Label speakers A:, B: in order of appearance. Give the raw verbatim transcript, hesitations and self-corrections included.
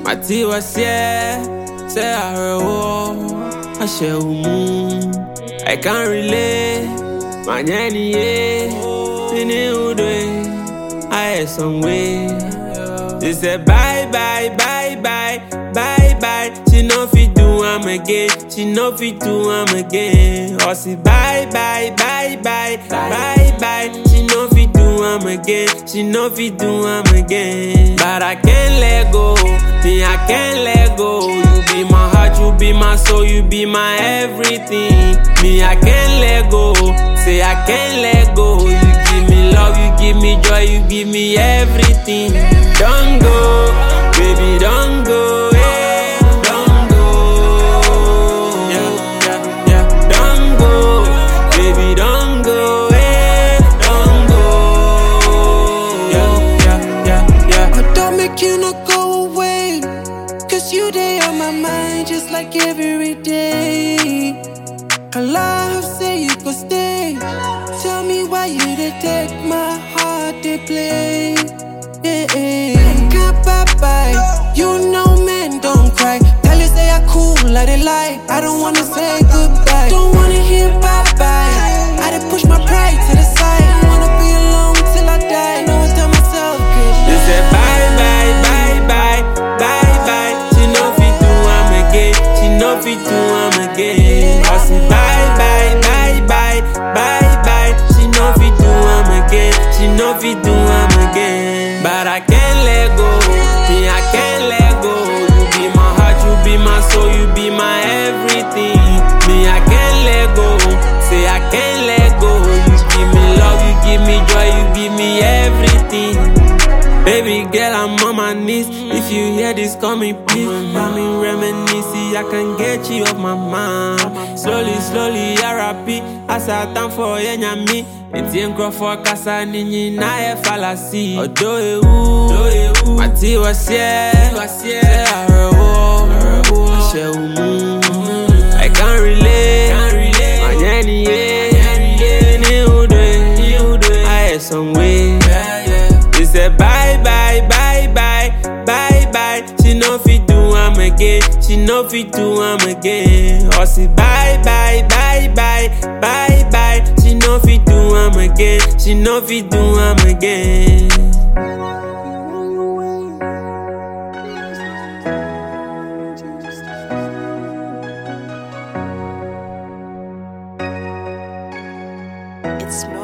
A: Mati was here, say I reward, I share moon. I can't relate, my nanny, Tini Ude, I had some way. They said bye, bye, bye, bye, bye, bye. She no fit do am again, she no fit do am again. Or say bye, bye, bye, bye, bye, bye. She no fit do am again, she no fit do am again. But I can't let go, me I can't let go. You be my heart, you be my soul, you be my everything. Me I can't let go, say I can't let go. You give me love, you give me joy, you give me everything. Don't go, baby, don't go, eh, don't go. Yeah, yeah, yeah, don't go, baby, don't go, eh, don't go. Yeah, yeah, yeah, yeah.
B: I don't make you not go away, cause you there on my mind just like every day. I love, say you could stay. Tell me why you did take my heart to play. Yeah, yeah. Can't bye-bye. You know men don't cry. Tell you say I cool, let it lie. I don't wanna say goodbye. Don't wanna hear bye-bye. I done push my pride to the side. I wanna be alone till I die. No one tell myself good.
A: They say bye, bye, bye, bye, bye, bye. She no fit do am again, she no fit do am again. I say bye, bye, bye, bye, bye, bye. She no fit do am again, she no fit do am again. But I can't let go, me I can't let go. You be my heart, you be my soul, you be my everything. Me I can't let go, say I can't let go. You give me love, you give me joy, you give me everything. Baby girl, I'm on my knees. If you hear this, call me please. I'm in reminiscing, I can get you off my mind. Slowly, slowly, I repeat. As I time for me. It's in for Casa Nini, na fallacy. Odo ewu, Mati was here, I reward, I share moon. I can't relate, my nanny, Tini Ude, I had some way. They said bye, bye, bye, bye, bye, bye. She no fit do am again, she no fit do am again. Or say bye, bye, bye, bye, bye, bye. She no fit do am again, she no fit do am again.
C: It's more